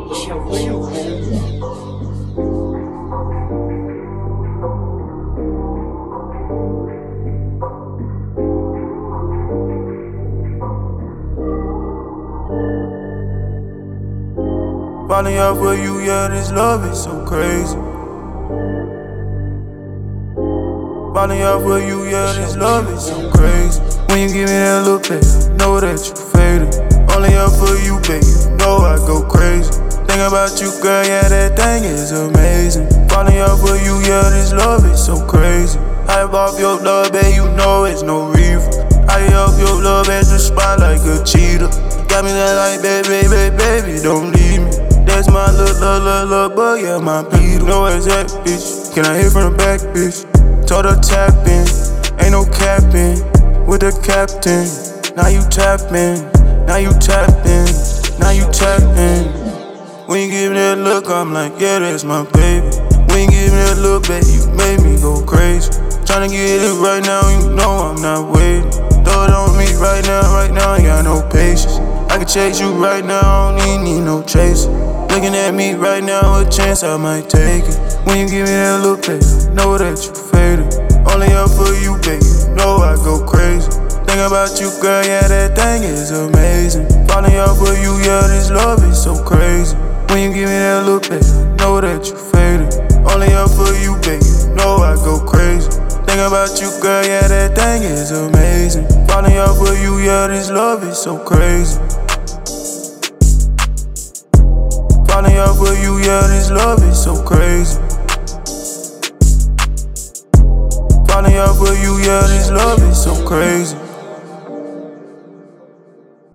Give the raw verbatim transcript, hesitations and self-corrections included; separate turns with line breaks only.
Falling off with you, yeah, this love is so crazy. Falling off with you, yeah, this love is so crazy. When you give me that look, babe, know that you faded. Only up for you, babe, you know I go crazy. Think about you, girl, yeah, that thing is amazing. Falling off with you, yeah, this love is so crazy. Hype off your love, babe, you know it's no reason. I up your love at the spot like a cheetah. Got me that like, baby, baby, baby, don't leave me. That's my little, little, little, little boy, yeah, my Peter. Know where's that, bitch? Can I hear from the back, bitch? Told her tap in, ain't no capping with the captain. Now you tapping, now you tapping, now you tapping. When you give me that look, I'm like, yeah, that's my baby. When you give me that look, baby, you made me go crazy. Tryna get it right now, you know I'm not waiting. Throw it on me right now, right now, I got no patience. I can chase you right now, I don't need, need no chaser. Looking at me right now, a chance I might take it. When you give me that look, baby, know that you faded. Only up for you, baby, you know I go crazy. Think about you, girl, yeah, that thing is amazing. Falling off for you, yeah, this love is so crazy. When you give me that look, baby, know that you faded. Only up for you, baby, you know I go crazy. Think about you, girl, yeah, that thing is amazing. Falling off for you, yeah, this love is so crazy. Falling off with you, yeah, this love is so crazy. Falling off with you, yeah, this love is so crazy.